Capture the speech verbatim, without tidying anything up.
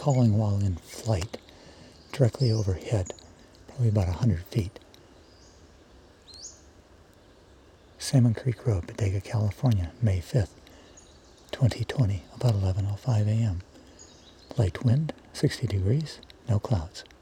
calling while in flight, directly overhead, probably about one hundred feet. Salmon Creek Road, Bodega, California, May fifth, twenty twenty, about eleven oh five a.m. Light wind, sixty degrees, no clouds.